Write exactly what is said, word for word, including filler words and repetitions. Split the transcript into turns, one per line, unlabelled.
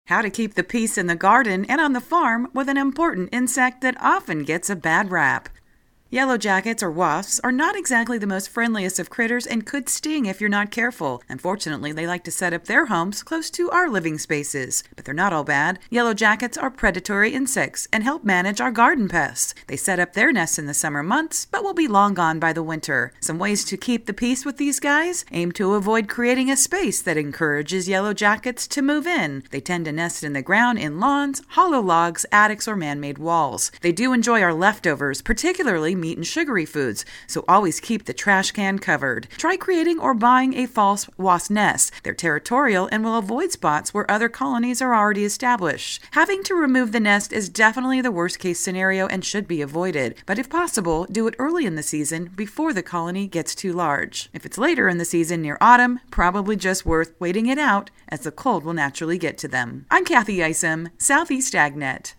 How to keep the peace in the garden and on the farm with an important insect that often gets a bad rap. Yellow jackets or wasps are not exactly the most friendliest of critters and could sting if you're not careful. Unfortunately, they like to set up their homes close to our living spaces. But they're not all bad. Yellow jackets are predatory insects and help manage our garden pests. They set up their nests in the summer months, but will be long gone by the winter. Some ways to keep the peace with these guys? Aim to avoid creating a space that encourages yellow jackets to move in. They tend to nest in the ground in lawns, hollow logs, attics, or man-made walls. They do enjoy our leftovers, particularly meat and sugary foods, so always keep the trash can covered. Try creating or buying a false wasp nest. They're territorial and will avoid spots where other colonies are already established. Having to remove the nest is definitely the worst case scenario and should be avoided, but if possible, do it early in the season before the colony gets too large. If it's later in the season near autumn, probably just worth waiting it out as the cold will naturally get to them. I'm Kathy Isom, Southeast AgNet.